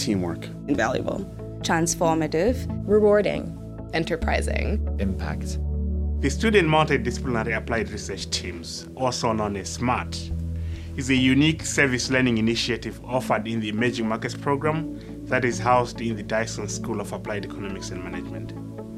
teamwork. Invaluable. Transformative. Rewarding. Enterprising. Impact. The Student Multidisciplinary Applied Research Teams, also known as SMART, is a unique service learning initiative offered in the Emerging Markets Program that is housed in the Dyson School of Applied Economics and Management.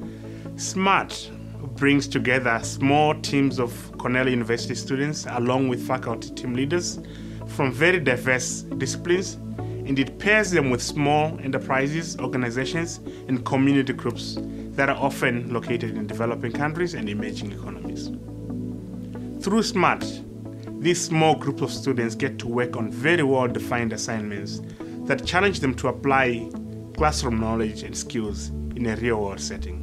SMART brings together small teams of Cornell University students along with faculty team leaders from very diverse disciplines, and it pairs them with small enterprises, organizations, and community groups that are often located in developing countries and emerging economies. Through SMART, these small groups of students get to work on very well-defined assignments that challenge them to apply classroom knowledge and skills in a real-world setting.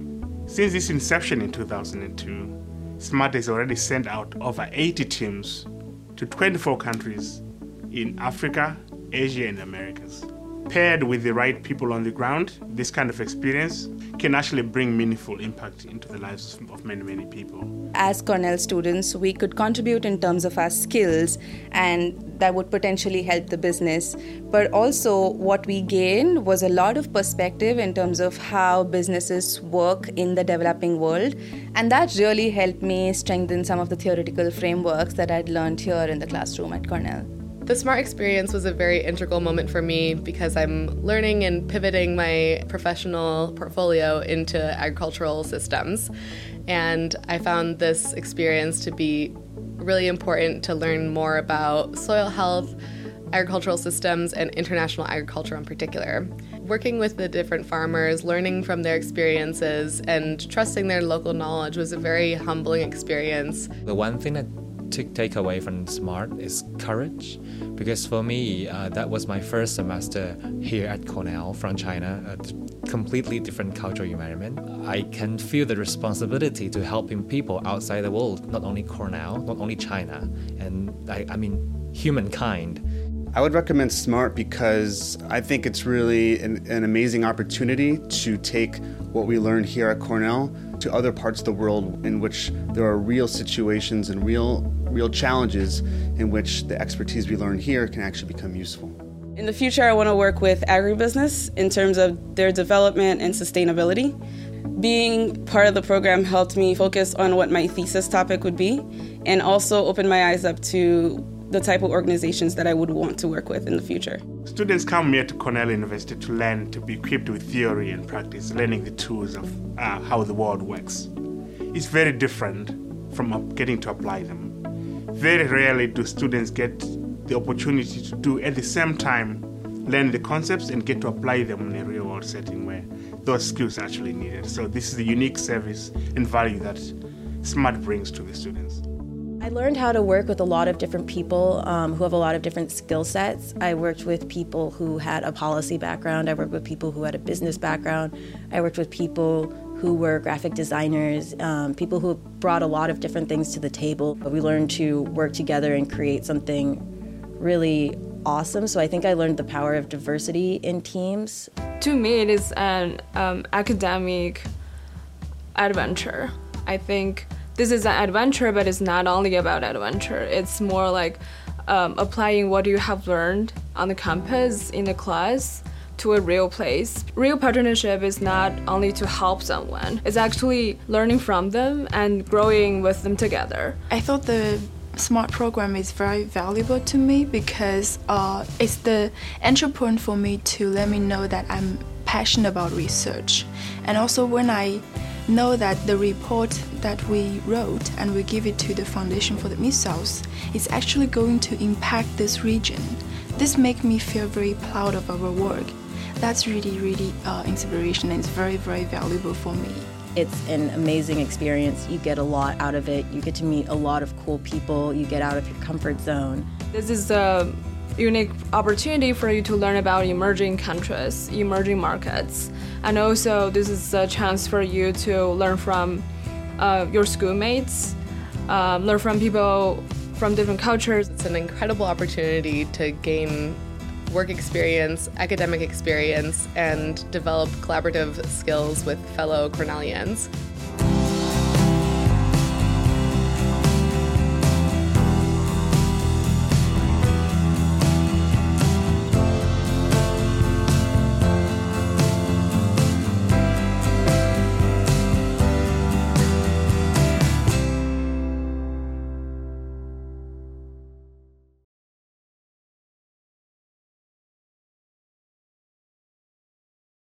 Since its inception in 2002, SMART has already sent out over 80 teams to 24 countries in Africa, Asia, and Americas. Paired with the right people on the ground, this kind of experience can actually bring meaningful impact into the lives of many, many people. As Cornell students, we could contribute in terms of our skills, and that would potentially help the business. But also what we gained was a lot of perspective in terms of how businesses work in the developing world. And that really helped me strengthen some of the theoretical frameworks that I'd learned here in the classroom at Cornell. The SMART experience was a very integral moment for me because I'm learning and pivoting my professional portfolio into agricultural systems. And I found this experience to be really important to learn more about soil health, agricultural systems, and international agriculture in particular. Working with the different farmers, learning from their experiences, and trusting their local knowledge was a very humbling experience. The one thing that to take away from SMART is courage, because for me, that was my first semester here at Cornell from China, a completely different cultural environment. I can feel the responsibility to helping people outside the world, not only Cornell, not only China, and I mean humankind. I would recommend SMART because I think it's really an amazing opportunity to take what we learned here at Cornell to other parts of the world in which there are real situations and real challenges in which the expertise we learn here can actually become useful. In the future, I want to work with agribusiness in terms of their development and sustainability. Being part of the program helped me focus on what my thesis topic would be, and also opened my eyes up to the type of organizations that I would want to work with in the future. Students come here to Cornell University to learn, to be equipped with theory and practice, learning the tools of how the world works. It's very different from getting to apply them. Very rarely do students get the opportunity to do at the same time learn the concepts and get to apply them in a real world setting where those skills are actually needed. So this is the unique service and value that SMART brings to the students. I learned how to work with a lot of different people who have a lot of different skill sets. I worked with people who had a policy background. I worked with people who had a business background. I worked with people who were graphic designers, people who brought a lot of different things to the table. We learned to work together and create something really awesome. So I think I learned the power of diversity in teams. To me, it is an academic adventure. I think this is an adventure, but it's not only about adventure. It's more like applying what you have learned on the campus, in the class, to a real place. Real partnership is not only to help someone, it's actually learning from them and growing with them together. I thought the SMART program is very valuable to me because it's the entry point for me to let me know that I'm passionate about research. And also when I know that the report that we wrote and we give it to the Foundation for the Missiles is actually going to impact this region. This makes me feel very proud of our work. That's really inspiration, and it's very valuable for me. It's an amazing experience. You get a lot out of it. You get to meet a lot of cool people. You get out of your comfort zone. This is a unique opportunity for you to learn about emerging countries, emerging markets. And also this is a chance for you to learn from your schoolmates, learn from people from different cultures. It's an incredible opportunity to gain work experience, academic experience, and develop collaborative skills with fellow Cornellians.